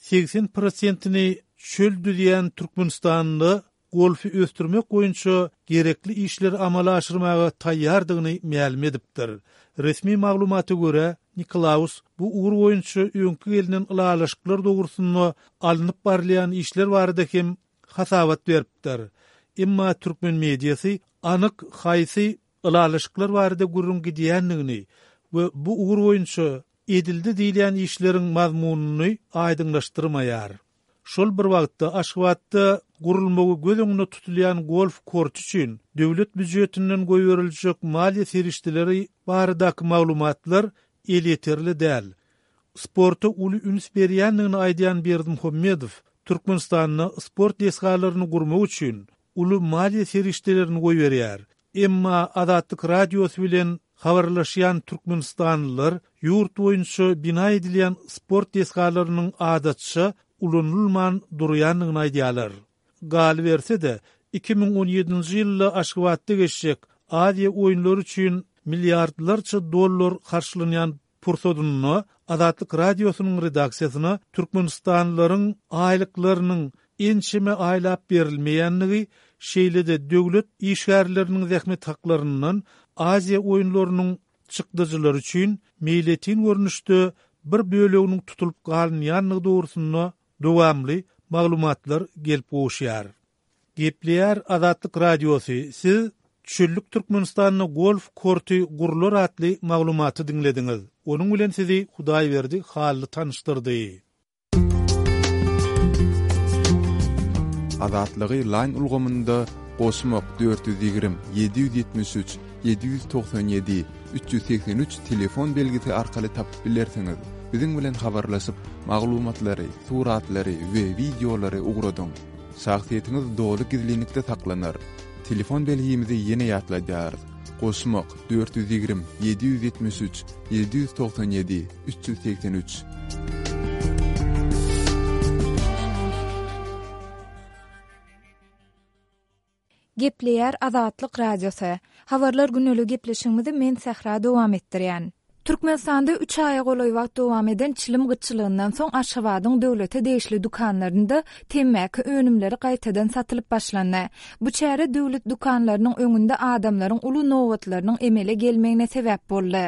80%ni çöldü diýen Türkmenistanly golfy östürmek boýunça gerekli işler amala aşyrmaga taýýardygyny ma'lum edipdir. Resmi maglumata göre Niklaus bu ugur boýunça öňkü gelinen ılalaşyklar dogrusyny alınıp barlayan işler baradaky hasabat beripdir. Emma Türkmen mediasy anyk haýsy ılalaşyklar barada gurrun gidýändigini we bu ugur boýunça edildi diýilen işleriň mazmunyny aýdynlaşdyrmaýar. Şol bir wagtda Aşgabatda gurulmagy göz öňünde tutulýan golf kortu üçin döwlet büdjetinden goýuryljak maliýe serişdileri baradaky maglumatlar eliterli däl. Sporta uly üns berýändigini aýdýan Berdimuhammedow Türkmenistanyň sport desgalaryny gurmak üçin uly maliýe serişdilerini goýberýär. Emma Azatlyk radiosy bilen habarlaşýan Türkmenistanlylar ýurt boýunça bina edilýän sport desgalarynyň adatça ulanylman durýanlygyny aýdýarlar. Gal berse de 2017-nji ýylda Aşgabatda geçjek Aziýa oýunlary üçin milliardlarça dollar harçlanýan pursadyny Azatlyk radiosynyň redaksiýasyna Türkmenistanlylaryň aýlyklarynyň ençime aýlap berilmeýändigi şeýlede döwlet işgärleriniň zähmet haklarynyň Aziýa oýunlarynyň çykdyjylary üçin meýletin görnüşde bir böleginiň tutulup galynýanlygy dogrusyny dowamly maglumatlar gelip goşýar. Gepleýär Azatlyk radiosy. Siz Çöllük Türkmenistanyň golf korty gurulur atly maglumaty dinlediňiz. Onuň bilen sizi Hudaýberdi hally tanışdyrdy. Azatlygy line ulgamynda goşmak 420 773 797 383 telefon belgisi arkaly tapyp bilersiňiz. Biziň bilen habarlaşyp maglumatlary, suratlary we videolary ugradyň. Şahsiýetiniz dolu gizlilikde saklanar. Telefon belgimizi ýene ýatlaýar. Goşmak 420 773 797 383. Gepleýär Azatlyk radiosy. Habarlar günlük gepleşigimizi men Sahra dowam etdirýän. Türkmenistanda 3 aýa golaý wagt dowam eden çilim gyçylygyndan soň Aşgabatyň döwlete değişli dukanlarynda temmäki önümleri gaýtadan satylyp başlandy. Bu çäre döwlet dukanlarynyň öňünde adamlaryň uly nowatlarynyň emele gelmegine sebäp boldy.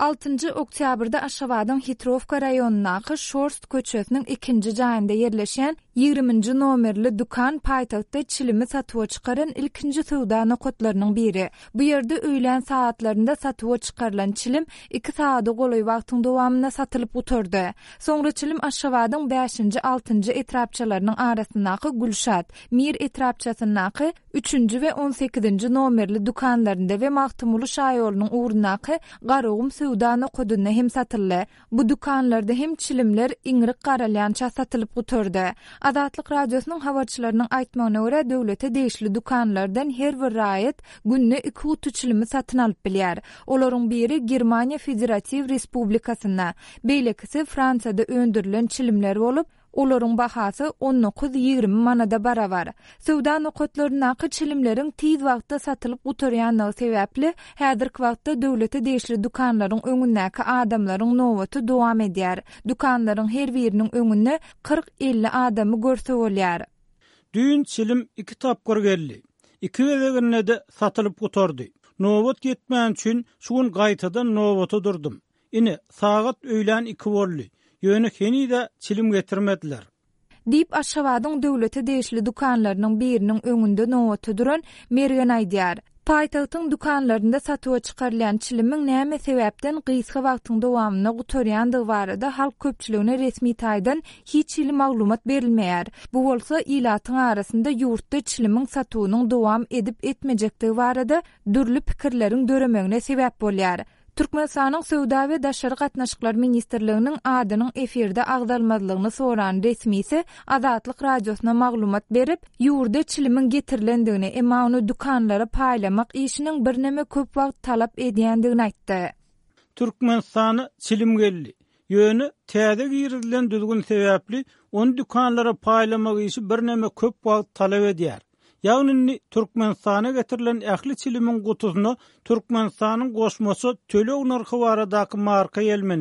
6 oktýabrda Aşgabatyň Hitrovka raýonunyň Şorst köçesiniň 2-nji jaýynda ýerleşen 20-nji nomerli dukan paýtagtda çilimi satyp çykaran ilkinji sowda nokatlarynyň biri. Bu ýerde öýlen saatlarynda satyp çykarylan çilim 2 saat golaý wagtyň dowamyna satylyp uturdy. Soňra çilim Aşgabatyň 5-nji 6-njy etrapçalarynyň arasyndaky Gülşat, Mir etrapçasyndaky 3-nji we 18-nji nomerli dukanlarynda we Magtymly şaýolunyň ugrundaky Garagum sowda nokatyna hem satyldy. Bu dukanlarda hem çilimler iňrik garalýança satylyp uturdy. Azatlyk radiosynyň habarçylarynyň aýtmagyna görä döwlete değişli dukanlardan her bir raýat günne 2 huty çilimi satyn alyp bilýär. Olaryň biri Germaniýa Federatiw Respublikasyna, beýlekisi Fransada öndürilen çilimler bolup, olaryň bahasy 19-20 manada barabar. Sowda nokatlarynyň çilimleriň tiz wagtda satylyp uturýanlygy sebäpli häzirki wagtda döwlete değişli dukanlaryň öňündäki adamlaryň nowaty dowam edýär. Dukanlaryň her biriniň öňünde 40-50 adamy görse bolýar. Düýün çilim 2 tapgyr geldi. 2 welegine de satylyp uturdy. Nowat ýetmän üçin şuň gaýtadan nowaty durdum. Ine sagat öýlen 2 boldy. Ýöne henide çilim getirmediler. Diýip Aşgabatyň döwlete değişli dukanlarynyň biriniň öňünde nowaty duran Mergen aýdýar. Paýtagtyň dukanlarynda satyp çykarılan çilimiň näme sebäpden gysga wagtyň dowamyna gutarýandygy barada halk köpçüligine resmi taýdan hiç ýyly maglumat berilmeýär. Bu bolsa ilatyň arasynda ýurtda çilimiň satywynyň dowam edip etmejekdigi barada dürli pikirleriň döremegine sebäp bolýar. Türkmenistanyň Sowda we Daşary gatnaşyklar ministrliginiň adynyň efirde agdalmadylygyny soran resmisi Azatlyk radiosyna maglumat berip, ýurda çilimiň getirilendigini, emma onu dukanlara paýlamak işiniň bir näme köp wagt talap edýändigini aýtdy. Türkmenistana çilim geldi. Ýöne täze girilen düzgün sebäpli onu dukanlara paýlamak işi bir näme köp wagt talap edýär. Ýagny Türkmenistana getirilen ähli çilimiň gutusyny Türkmenistanyň goşmasy tölek narhy baradaky marka elmener.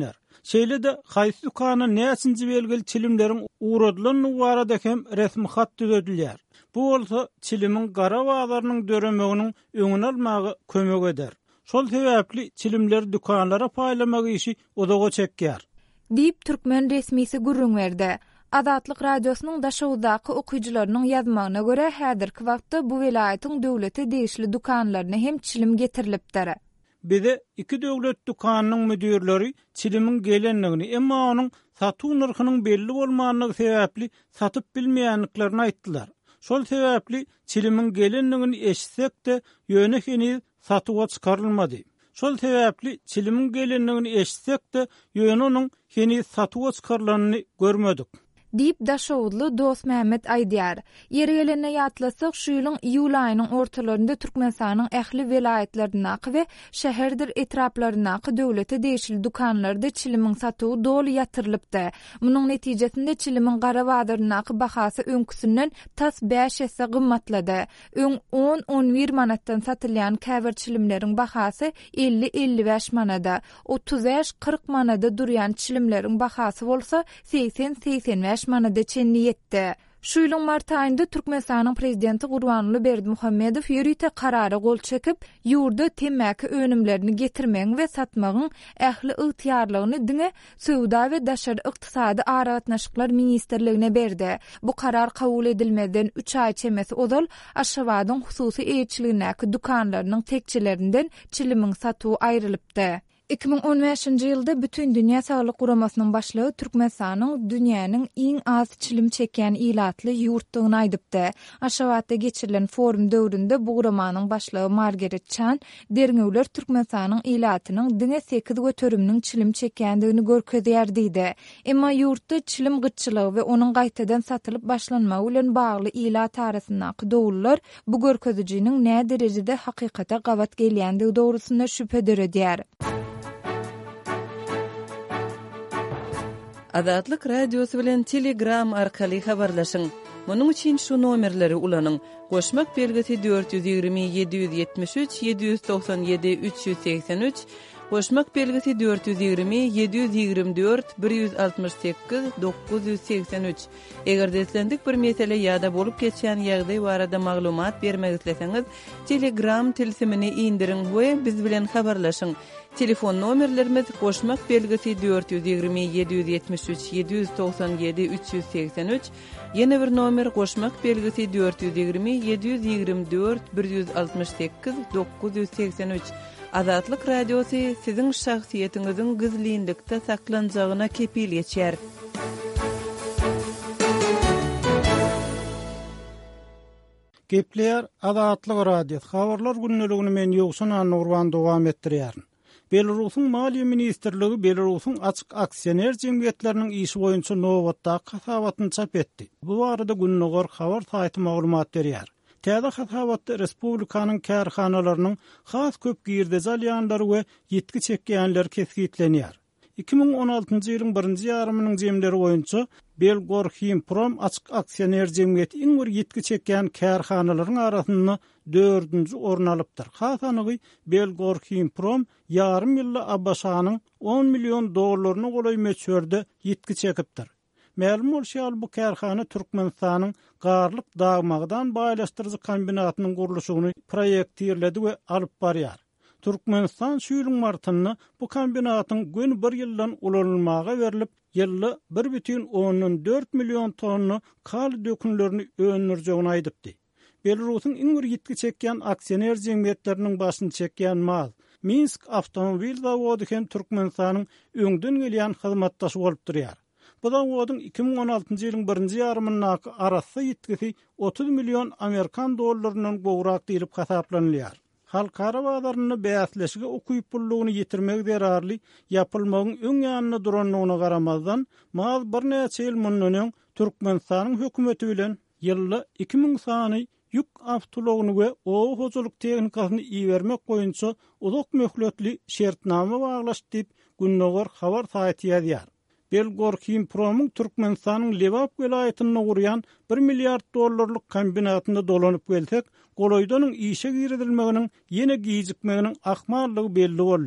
Şeýle de haýsy dukana näçinji belgili çilimleriň uğradylan nuwarada hem resmi hat düzedilýär. Bu bolsa çilimin gara wagtlarynyň döremeginiň öňüne almagy kömek eder. Şol sebäpli çilimler dukanlara paýlamak işi odaga çekýär. Diýip türkmen resmisi gurrun berdi. Azatlyk radiosynyň daşawdaky okuyjylarynyň ýazmagyna görä häzirki wagtda bu welaýatyň döwleti değişli dukanlaryna hem çilim getirilipdir. Bize iki döwlet dukanynyň müdürleri çilimin gelenligini, emma onuň satuw narhynyň belli bolmagyny sebäpli satyp bilmeýänliklerini aýtdylar. Şol sebäpli çilimin gelenligini eşitsek de ýöne heni satywa çykarylmady. Şol sebäpli çilimin gelenligini eşitsek de ýöne onuň heni satywa çykarylanyny görmedik. Diýip Daşowudly Dost Mähmet aýdýar. Ýere gelene ýatlasak şu ýylyň iýul aýynyň ortalarynda Türkmenistanyň ähli welaýatlarynaky we şäherdir etraplarynaky döwlete değişli dukanlarda çilimin satywy doly ýatyrylypdy. Munyň netijesinde çilimin gara wagtlarynaky bahasy öňküsinden tas 5 esse gymmatlady. Öň 10-11 manatdan satylýan käbir çilimleriň bahasy 50-55 manada, 35-40 manada durýan çilimleriň bahasy bolsa 80-85 manada çenli ýetdi. Şu ýylyň mart aýynda Türkmenistanyň prezidenti Gurbanuly Berdimuhammedow ýürüýte karary gol çekip, ýurda temäki önümlerini getirmeň we satmagyň ähli ygtyýarlygyny diňe Söwda we daşary ykdysady aragatnaşyklar ministrligine berdi. Bu karar kabul edilmeden 3 aý çemesi odal Aşgabatyň hususy eýçiligindäki dukanlarynyň tekçilerinden çilimin satywy aýrylypdy. 2015-nji ýylda bütün dünýä saglyk guramasynyň başlygy Türkmenistanyň dünýäniň iň az çilim çekýän ilatly ýurtdygyny aýdypdy. Aşgabatda geçirilen forum döwründe bu guramanyň başlygy Margaret Chan derňewler Türkmenistanyň ilatynyň diňe 8 götürümniň çilim çekýändigini görkezýär diýdi. Emma ýurtda çilim gyçylygy we onuň gaýtadan satylyp başlanmagy bilen bagly ilat arasyndaky dowullar bu görkezijiniň nä derejede hakykata gabat gelýändigi dogrusynda şüphe edýär. Azatlyk radiosu bilen Telegram arkaly habarlaşyň. Munyň üçin şu nomerleri ulanyň. Goşmak belgisi 420 773 797 383, goşmak belgisi 420 724 168 983. Eger deslendik bir mesele ýa-da bolup geçýän ýagdaý barada maglumat bermek isleseňiz, Telegram tilsimini indirin we biz bilen habarlaşyň. Telefon nomerlerimiz goşmak belgisi 420 773 797 383, ýene bir nomer goşmak belgisi 420 724 168 983. Azatlyk radiosu siziň şahsiýetiňiziň gizlilikde saklanjagyna kepil ýetýär. Gepler Azatlyk radiosu habarlar günneligini men ýoksun anurwan dowam etdirýär. Belarusyň Maliýe ministrligi Belarusyň açyk aksioner jemgyýetleriniň işi boýunça nowatda hasabatyny çap etdi. Bu barada Günnogor habar saýty maglumat berýär. Täze hasabatda respublikanyň kärhanalarynyň has köp girdejal ýanlary we ýetki çekýänler kesgitlenýär. 2016-njy ýylyň 1-nji ýarymynyň jemleri boýunça Belgorhimprom açyk aksioner jemgyýeti iň bir ýetki çekýän kärhanalaryň arasynda 4-nji orun alypdyr. Hasanygy Belgorhimprom ýarym ýylda Abbaşanyň 10 million dollaryny golaý meçherde ýetki çekipdir. Ma'lum bolşýar bu kärhana Türkmenistanyň garlyk dagmagdan baýlaşdyrjy kombinatynyň gurulşyny proýektirledi we alyp barýar. Türkmenistan şu ýylyň martynda bu kombinatyň gün bir ýyldan ulanylmaga berilip, ýylly 1,4 million tonna kal dökünlerini öňürjegini aýdypdy. Belarusyň iň bir ýetki çekýän aksioner jemgyýetleriniň başyny çekýän mal Minsk avtomobil zawody hem Türkmenistanyň öňden gelýän hyzmatdaşy bolup durýar. Bu zawodyň 2016-njy ýylyň 1-nji ýarymyna arasy ýetkisi 30 million Amerikan dollarynyň gowrak diýilip hasaplanýar. Halkara bazarını bäsleşige okuyup bullugyny ýetirmek zerarly ýapylmagyň öň ýanyna duranlygyna garamazdan mal bir näçe ýyl mundan Türkmenistanyň hökümeti bilen ýylly 2000 sany ýük awtologyny we ow hojuluk tehnikasyny iýermek boýunça uzak möhletli şertnama baglaşdy diýip Günnogor habar saýty ýazýar. Belgorhimprom Türkmenistanyň Lewap welaýatyna gurýan 1 milliard dollarlyk kombinatyna dolanyp gelsek, goloýdanyň işe giridilmeginiň ýene gijikmeginiň ahmarlygy belli boldy.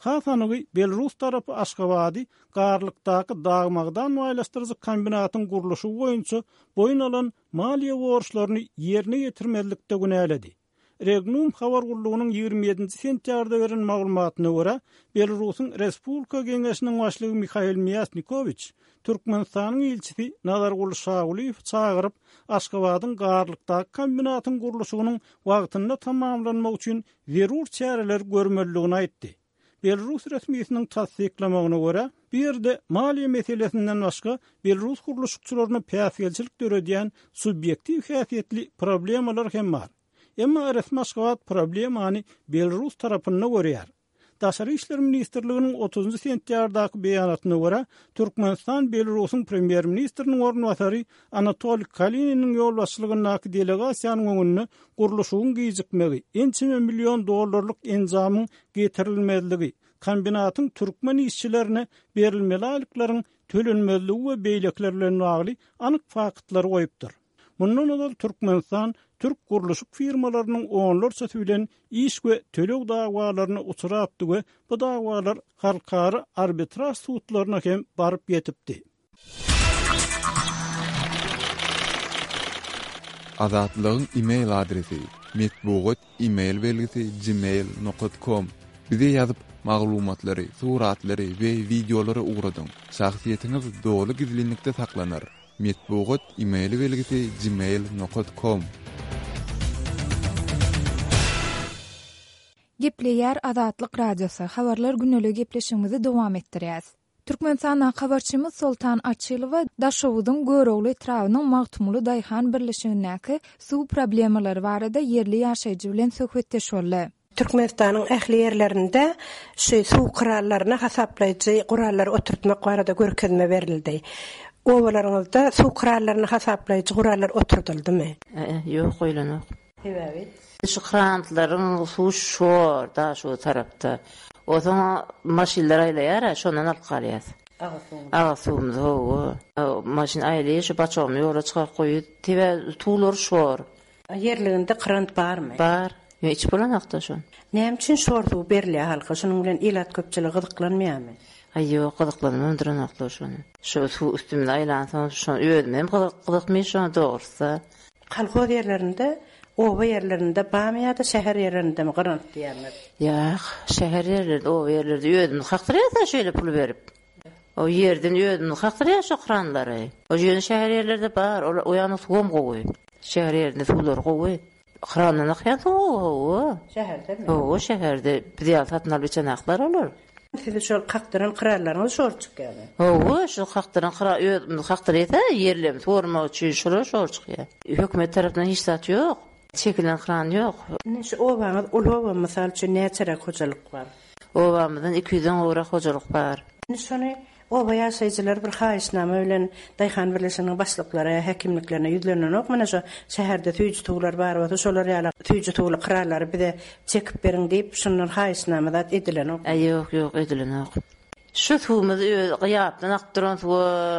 Hasanygy Belarus tarapy Aşgabaty garlykdaky dagmagdan maýlaşdyrjy kombinatyn guruluşy boýunça boyun alan maliýe borçlaryny ýerine ýetirmelikde günäledi. Regnum habar gurulugynyň 27 sentýarda beren maglumatyna görä, Belarusyň Respublika Geňeşiniň başlygy Mikhail Myasnikoviç Türkmenistanyň ilçisi Nazargul Şaguliýew çağıryp Aşgabatyň garlykdaky kombinatyn guruluşynyň wagtynda tamamlanmak üçin zerur çäreler görmelligini aýtdy. Belarus resmiýetiniň tasdiklamagyna görä, bir ýerde maliýe meselesinden başga Belarus guruluşçylaryna päsgelçilik döredýän subyektiw häsiýetli problemalar hem bar. Emma resmi Aşgabat problemany Belarus tarapynda görýär. Daşary işler ministrliginiň 30 sentýardaky beýanatyna görä, Türkmenistan Belarusyň premier ministriniň ornwasary Anatoly Kalinin ýol başçylygyndaky delegasiýanyň öňünde guruluşyň gijikmegi, $1 milyon enjamyň getirilmezligi, kombinatyň türkmen işçilerine berilmeli aýlyklaryň tölenmezligi we beýlekler bilen bagly anyk faktylar goýupdyr. Mundan öňe Türkmenistan Türk guruluşyk firmalarynyň onlarça bilen iş we tölek dagwalaryny uçuratdy we bu dagwalar halkara arbitraj sudlaryna hem baryp ýetipdi. Azatlygyň e-mail adresi metbugat e-mail belgisi gmail.com. Bize ýazyp maglumatlary, suratlary we videolary ugradyň. Şahsiýetiňiz dogry gizlilikde saklanar. Metbugat e-mail belgisi gmail.com. Gepleýär Azatlyk Radiosu habarlar günlük gepleşigimizi dowam etdirýäs. Türkmenistanyň habarçymyz Soltan Açylow Daşowdyň görewli etrawynyň magtumly daýhan birleşigindäki suw problemalary barada yerli ýaşaýjy bilen söhbetdeş boldy. Türkmenistanyň ähli ýerlerinde şu suw kurallaryna hasaplaýjy gurallar oturtmak barada görkezme berildi. Owalaryňyzda suw kurallaryny hasaplaýjy gurallar oturdyldymy? Ýok, oýlanok. Sebäbi? Şu krantlaryň suw şor da şu tarapda. O zaman maşinler aýlaýar, şondan alyp galýar. Ağasymyz o maşin aýlaýar, şu baçamy ýola çykaryp goýup, tebe tuğlar şor. Yerliginde krant barmy? Bar. Hiç bolanakda şon. Näme üçin şor suw berilýär halka? Şonuň bilen ilat köpçüligi gyzyklanmaýarmy? Ýok, gyzyklanmam duranakda şonu. Şu suw üstümde aýlansa, şonu öýdüm, gyzykmyş şonu dogrusa. Kalkoz yerlerinde oba yerlerinde bamy ýa-da şäher yerlerinde mi grant diýerler? Ýak, şäher yerlerinde, oba yerlerde öýdüm, hakdyrýa şeýle pul berip. O yerden öýdüm, hakdyrýa şu kranlary. O ýöne şäher yerlerde bar, o ýany suwam goýup. Şäher yerinde suwlar goýup. Krandan akýan suw. Şäherde mi? O şäherde bidiýal satyn alyp çanaklar olur. Siz şol kakdyran kranlaryňy şor çykýar. O şu kakdyran öýdüm, hakdyrýa yerlem sormak üçin şor çykýar. Hökümet tarapyndan hiç zat ýok. Çekilen kran ýok. Şu obaňyz ulaba mysal üçin näçe hojalyk bar? Obamyzdan 200-den ora hojalyk bar. Şonu oba ýaşaýjylar bir haýysnama bilen daýhan birleşiginiň başlyklary, hekimliklerine ýüzlenenok. Mana şu şäherde tüýjü tuğlar bar we şolar ýaly tüýjü tuğly krallary bize çekip berin diýip şundan haýysnama dat edilenok. Ýok, edilenok. Şu tuğumuz gyýapdan akdyran suw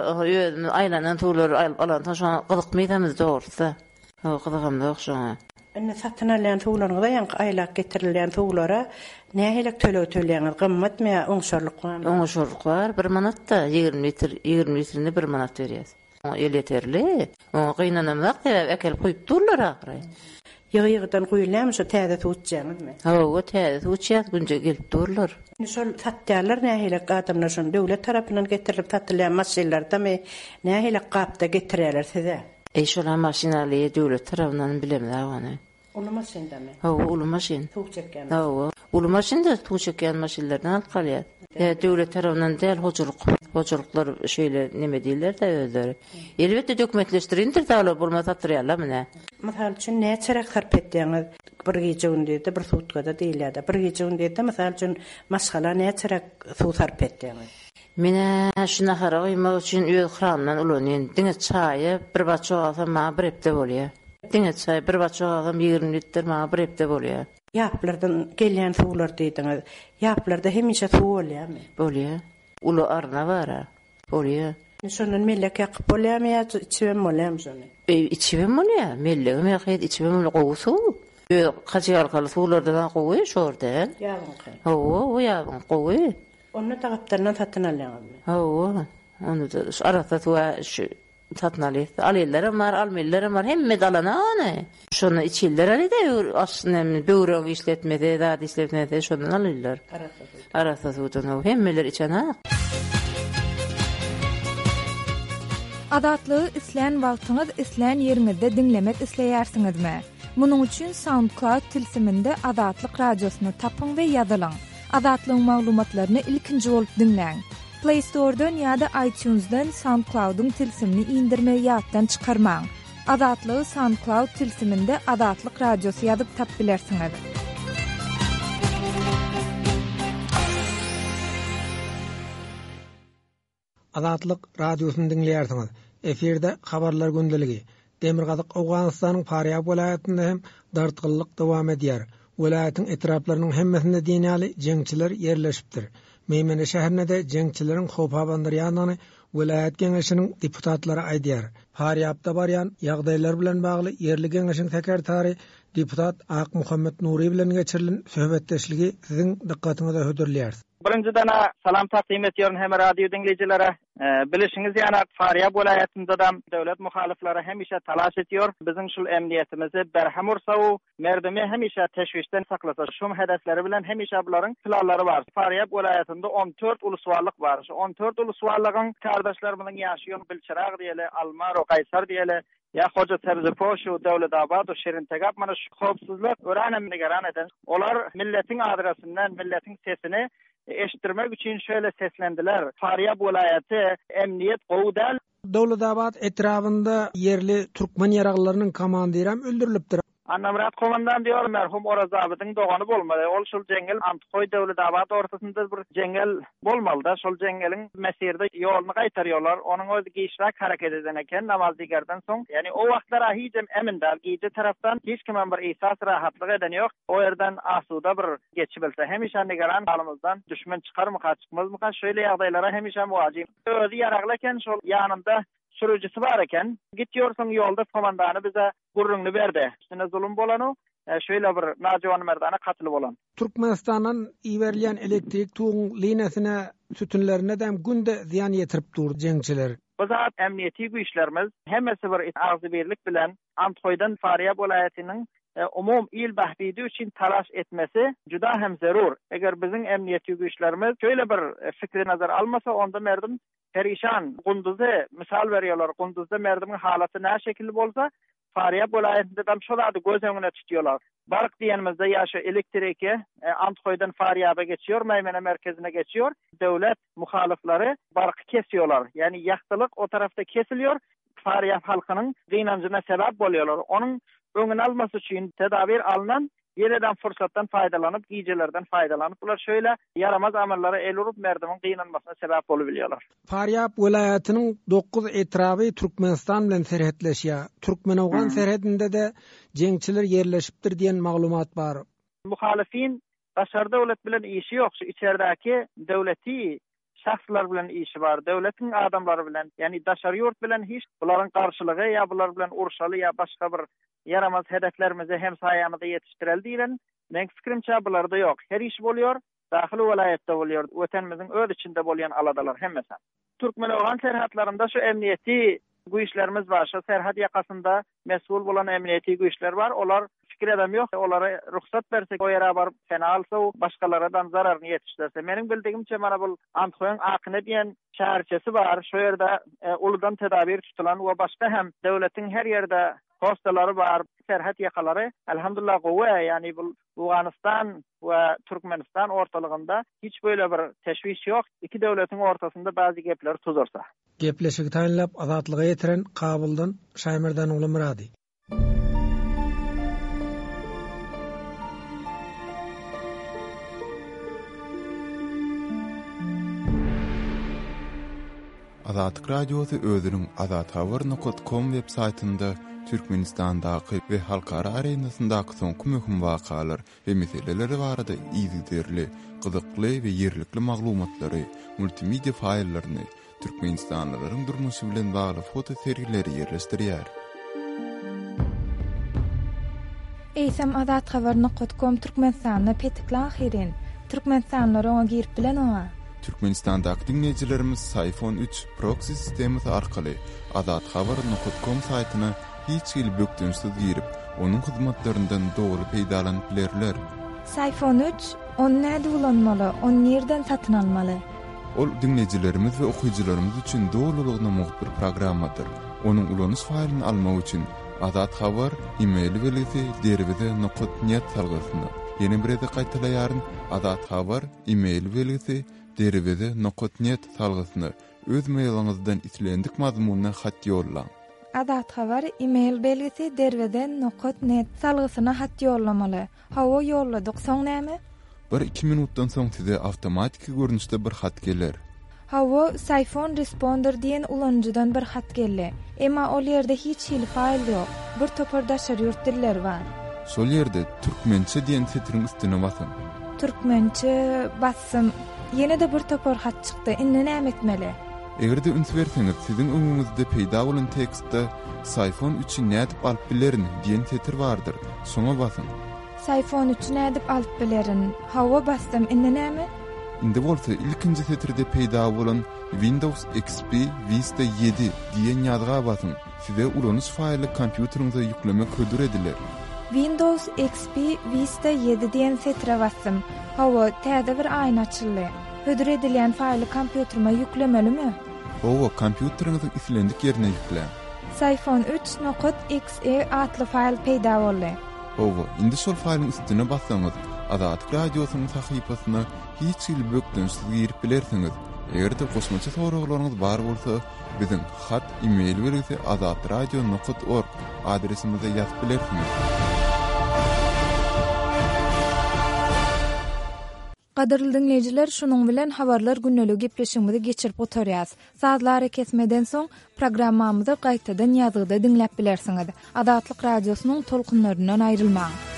aýlanan tuğlar alan şonu gyzykmaýdymyz dogrusa. O gyzygymda okşaňa. Enne satyn alýan tuğlaryňyza ýa-da aýlak getirilýän tuğlara nähilek töleýäňiz? Gymmatmy ýa oňşarlyk barmy? Oňşarlyk bar, 1 manatda 20 litrinde 1 manat berýär. O el yeterli. O gynanamlak ekel goýup durlar ahry. Ýygy-ýygydan goýulýarmy şu täze tuğutjaňyzmy? O täze tuğutjak günje gelip durlar. Şol satýarlar nähilek adamlar şonu döwlet tarapyndan getirilip satylýan maşinlerdämi nähilek gapda getirýärler size? Şola maşinaly döwlet tarapyndan bilemler ony. Ulu maşindämi? Ulu maşin. Tuğ çekýän. Ulu maşinde tuğ çekýän maşinlerden alyp galýar. Döwlet tarapyndan däl hojuluklar şeýle neme diýerler-de özleri. Elbetde dokumentleşdirindir däl bolmasa satyrýarlar mene. Mysal üçin näçe sarp etdiňiz? Bir gece gündüzde bir sutkada diýilýär. Bir gece gündüzde mysal üçin maşgala näçe suw sarp etdiňiz? Mene şuna haraýmak üçin öýe krandan ulanýan diňe çaýy bir baça alsam ma bir epde bolýar. Diňe çaý bir baça alsam 20 litr ma bir epde bolýar. Ýaplardan gelýän suwlar diýdiňiz. Ýaplarda hemişe suw bolýarmy? Bolýar. Uly arna bara. Bolýar. Şonun mellek ýakyp bolýarmy ýa içibem bolýarmy şonu? İçibem bolýar. Mellek ýakyp içibem gowy suw. Kaçyalkaly suwlardan gowy şordan. Ýagyn. O ýagyn gowy. Onu tagapdardan satyn alýarmy? Onu da arada tuwa şu satyn alýar. Alýarlar mar, almaýarlar mar, hemme dalana. Şonu içiller alýar, aslında böwrek işletmede, zat işletmede şondan alýarlar. Arada tuwadan hemmeler içana. Adatlygy isleýän wagtyňyz isleýän ýeriňizde dinlemek isleýärsiňizmi? Munuň üçin SoundCloud tilsiminde Adatlyk radiosyny tapyň we ýazylaň. Adatlyň maglumatlaryny ilkinji bolup dinleň. Play Store'dan ýa-da iTunes'dan SoundCloud'un tilsimini indirme ýatdan çykarmaň. Adatlygy SoundCloud tilsiminde Adatlyk radiosy ýazyp tap bilersiňiz. Adatlyk radiosyny dinleýärsiňiz. Eferde habarlar gündeligi. Demirgazyk Awganystanyň Faryab welaýatynda hem dartgyllyk dowam edýär. Welaýatyň etraplarynyň hemmesinde dinýäli jeňçiler ýerleşipdir. Meýmene şäherinde jeňçileriň hopa bandyrýanyny welaýat geňeşiniň deputatlary aýdýar. Faryabda barýan ýagdaýlar bilen bagly ýerli geňeşiň sekretary deputat Ak Muhammed Nuri bilen geçirilen söhbetdeşligi siziň dikkatiňize hödürlýär. Birinjiden salam takdim etýärem hem radio dinleýijilere. Bilişiňiz ýa-ni Faryab welaýatynda da döwlet muhaliflary hemişe talaş etýär. Biziň şol emniýetimizi berhem ursaw, merdemi hemişe teşwişden saklasa, şu hedefleri bilen hemişe bularyň planlary bar. Faryab welaýatynda 14 uluswarlyk bar. Şu 14 uluswarlygyň kardeşler bilen ýaşaýan Bilçirag diýeli, Almar, Gaýsar diýeli, ya Hoca Sebzepoş, Döwletabad, Şerintegap mana şu howpsuzlyk öränem nigeran eden. Olar milletiň adresynden, milletiň sesini eşitdirmek üçin şöyle seslendiler. Faryab welaýaty emniýet gowdal. Döwletabad etrafında yerli türkmen ýaraglarynyň komandiri hem öldürilipdir. Annamrat komandan diyor merhum Oraz abidiň dogany bolmaly. Ol şol jengel Antkoy Döwletabad ortasynda bir jengel bolmaly da şol jengeliň mesirde ýoluny gaýtarýarlar. Onuň özü giýişrak hareket eden eken namaz digerden soň. Yani o wagtlara hiçem emindar giýdi tarapdan hiç kimem bir ihsas rahatlyk eden ýok. O ýerden asuda bir geçip bilse hemişe nigeran halymyzdan düşmen çykarmy çykmazmy şöyle ýagdaýlara hemişe muwajib. Özü ýaragleken şol ýanynda sürücüsü bar eken, gitýorsaň ýolda komandany bize gurrunly berdi. Üstüne zulüm bolany, şöyle bir najowan merdana katyly bolan. Türkmenistandan iwerlen elektrik tuğun liniýasyna sütünlerine de günde ziyan ýetirip durdy jeňçiler. Bu zat emniýeti güýçlerimiz hemmesi bir agzybirlik bilen Antkoydan Faryab welaýatynyň umum il bahbidi üçin talaş etmesi juda hem zerur. Eger biziň emniýeti güýçlerimiz şöyle bir fikri nazar almasa onda merdim perişan. Gunduzy misal berýärler. Gunduzda merdimiň halaty nä şekilde bolsa, Faryab welaýatynda da şolady göz öňüne tutýarlar. Bark diýenimizde ýa-şo elektriki Antkoydan Faryaba geçiyor, Meýmene merkezine geçiyor. Döwlet muhalifleri barky kesýärler. Yani ýaktylyk o tarafta kesilýär. Faryab halkynyň gynanjyna sebäp bolýarlar. Onuň öňüni almasy üçin tedabir alınan ýerden fursatdan faydalanyp, giýjelerden faydalanyp bular şöyle yaramaz amallara el urup merdimiň gynanmasyna sebäp bolup bilýärler. Faryab welaýatynyň 9 etrafy Türkmenistan bilen serhetleşýär. Türkmenowgan serhetinde de jeňçiler ýerleşipdir diýen maglumat bar. Muhalifin başar döwlet bilen işi ýok, şu içeridäki döwleti şahslar bilen işi bar, döwletiň adamlary bilen, yani daşary ýurt bilen hiç bularyň garşylygy ýa bular bilen urşaly ýa başga bir yaramaz hedeflerimizi hem saýamyda ýetişdireldi diýen men fikrimçe bularda ýok. Her iş bolýar, dahyly welaýatda bolýar, ötenimiziň öz içinde bolýan aladalar hemmesi. Türkmenowgan serhatlarynda şu emniýeti güýçlerimiz bar, şu serhat ýakasynda mesul bolan emniýeti güýçler bar. Olar fikir edem ýok, olara ruhsat bersek o ýere bar fena alsa o başgalaradan zararyny ýetişdirse. Meniň bildigimçe mana bu Antkoyň Akyny diýen şäherçesi bar. Şu ýerde uludan tedabir tutulan we başga hem döwletiň her ýerde postalary bar, serhat ýakalary elhamdülillah gowy, yani bu Awganystan we Türkmenistan ortalygynda hiç böyle bir teşwis ýok. Iki döwletiň ortasynda bazı gepler tuzursa. Gepleşigi taýinlap azatlyga ýetiren Kabuldan Şaýmerdan ugly Murady. Azatlyk radiosu özüniň azathabar.com web saýtynda Türkmenistandaky we halkara arenasyndaky soňky möhüm wakalar we meseleleri barada ýygyderli, gyzykly we ýerlikli maglumatlary, multimedia faýllaryny, Türkmenistanlylaryň durmuşy bilen bagly foto seriýetleri ýerleşdirýär. Eýsem adathabar.com Türkmenistanyna petiklan hirin. Türkmenistanlar oňa girip bilen oňa. Türkmenistandaky dinleýijilerimiz Sayfon 3 proxy sistemi arkaly adathabar.com saýtyna hiç il bökdünsiz girip, onuň hyzmatlaryndan dogry peýdalanyp bilerler. Sayfon 3 onu näde ulanmaly, onu nerden satyn almaly? Ol dinleýijilerimiz we okuýjylarymyz üçin dogrulygyna muhbir programmadyr. Onuň ulanyş faýlyny almak üçin Adat Habar e-mail belgisi derwede.net salgysyny. Ýene bir ede gaýtalaýaryn Adat Habar e-mail belgisi derwede.net salgysyny öz mailyňyzdan islendik mazmununa hat ýollaň. Adat Habar e-mail belgisi derwede.net salgysyna hat ýollamaly. Hawa ýolladyk, soň näme? 1-2 minutdan soň size awtomatik görnüşde bir hat geler. Hawa Sayfon Responder diýen ulanjydan bir hat geldi. Emma ol ýerde hiç hil faýl ýok. Bir topar daşary ýurt diller bar. Şol ýerde türkmençe diýen setiriň üstüne basyn. Türkmençe bassym. Ýene de bir topar hat çykdy. Indi näme etmeli? Egerde üns berseňiz, siziň öňüňizde peýda bolan tekstde Sayfon 3-i nädip alyp bilerin diýen setir bardyr. Şoňa basyn. Sayfon 3-i nädip alyp bilerin. Hawa bassym. Indi näme? Indi bolsa ilkinji setirde peýda bolan Windows XP Vista 7 diýen ýazga basyn. Size ulanyş faýly kompýuteriňize ýüklemek hödür ediler. Windows XP Vista 7 diýen setire bassym. Hawa täze bir aýna açyldy. Hödür edilen faýly kompýuterime ýüklemelimi? Hawa kompýuteriňiziň islendik ýerine ýükle. Sayfon 3.exe atly faýl peýda boldy. Hawa indi şol faýlyň üstüne bassaňyz Adat Radiosynyň sahypasyna hiç il bökdünsiz girip bilersiňiz. Egerde goşmaça soraglaryňyz bar bolsa, biziň hat e-mail belgisi adatradio.org adresimize ýazyp bilersiňiz. Gaderly dinleýijiler, şunuň bilen habarlar günneligi gepleşigimizi geçirip oturýas. Sazlary kesmeden soň programmamyzy gaýtadan ýazgyda dinläp bilersiňiz. Adatlyk radiosynyň tolkunlaryndan aýrylmaň.